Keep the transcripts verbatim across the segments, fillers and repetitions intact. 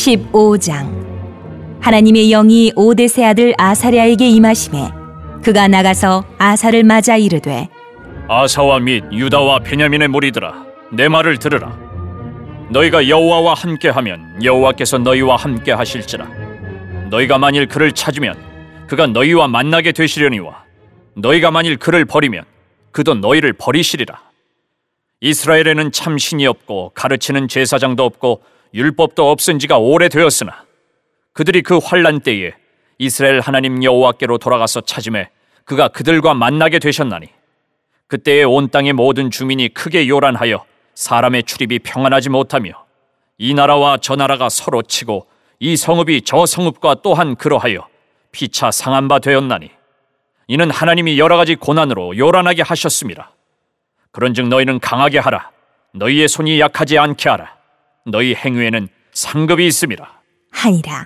십오 장. 하나님의 영이 오뎃의 아들 아사랴에게 임하시매 그가 나가서 아사를 맞아 이르되, 아사와 및 유다와 베냐민의 무리들아, 내 말을 들으라. 너희가 여호와와 함께하면 여호와께서 너희와 함께 하실지라. 너희가 만일 그를 찾으면 그가 너희와 만나게 되시려니와 너희가 만일 그를 버리면 그도 너희를 버리시리라. 이스라엘에는 참 신이 없고 가르치는 제사장도 없고 율법도 없은 지가 오래되었으나 그들이 그 환난 때에 이스라엘 하나님 여호와께로 돌아가서 찾음에 그가 그들과 만나게 되셨나니, 그때에 온 땅의 모든 주민이 크게 요란하여 사람의 출입이 평안하지 못하며 이 나라와 저 나라가 서로 치고 이 성읍이 저 성읍과 또한 그러하여 피차 상한 바 되었나니, 이는 하나님이 여러 가지 고난으로 요란하게 하셨습니다. 그런즉 너희는 강하게 하라. 너희의 손이 약하지 않게 하라. 너희 행위에는 상급이 있음이라 하니라.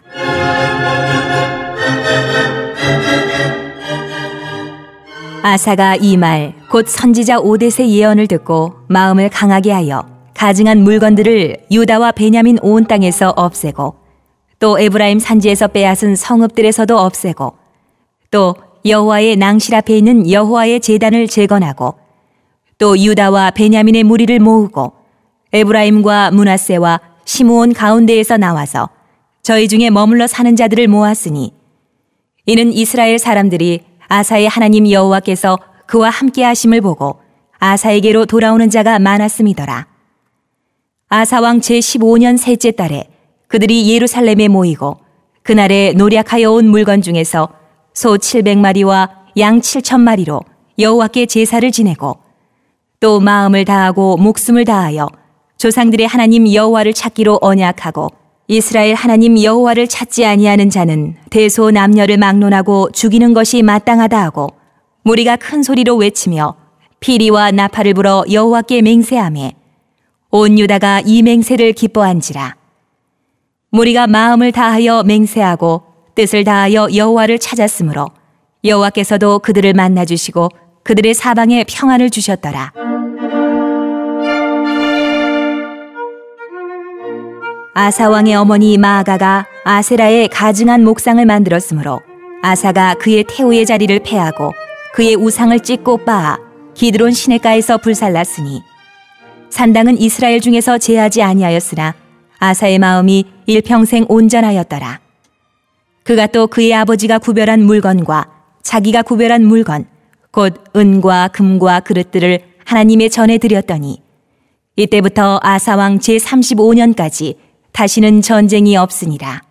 아사가 이 말 곧 선지자 오뎃의 예언을 듣고 마음을 강하게 하여 가증한 물건들을 유다와 베냐민 온 땅에서 없애고 또 에브라임 산지에서 빼앗은 성읍들에서도 없애고 또 여호와의 낭실 앞에 있는 여호와의 제단을 재건하고 또 유다와 베냐민의 무리를 모으고 에브라임과 므낫세와 시므온 가운데에서 나와서 저희 중에 머물러 사는 자들을 모았으니, 이는 이스라엘 사람들이 아사의 하나님 여호와께서 그와 함께 하심을 보고 아사에게로 돌아오는 자가 많았음이더라. 아사왕 제십오 년 셋째 달에 그들이 예루살렘에 모이고 그날에 노략하여 온 물건 중에서 소 칠백 마리와 양 칠천 마리로 여호와께 제사를 지내고 또 마음을 다하고 목숨을 다하여 조상들의 하나님 여호와를 찾기로 언약하고 이스라엘 하나님 여호와를 찾지 아니하는 자는 대소 남녀를 막론하고 죽이는 것이 마땅하다 하고 무리가 큰 소리로 외치며 피리와 나팔을 불어 여호와께 맹세하며 온 유다가 이 맹세를 기뻐한지라. 무리가 마음을 다하여 맹세하고 뜻을 다하여 여호와를 찾았으므로 여호와께서도 그들을 만나주시고 그들의 사방에 평안을 주셨더라. 아사왕의 어머니 마아가가 아세라의 가증한 목상을 만들었으므로 아사가 그의 태우의 자리를 패하고 그의 우상을 찢고 빻아 기드론 시냇가에서 불살랐으니, 산당은 이스라엘 중에서 제하지 아니하였으나 아사의 마음이 일평생 온전하였더라. 그가 또 그의 아버지가 구별한 물건과 자기가 구별한 물건 곧 은과 금과 그릇들을 하나님의 전에 드렸더니, 이때부터 아사왕 제삼십오 년까지 다시는 전쟁이 없으니라.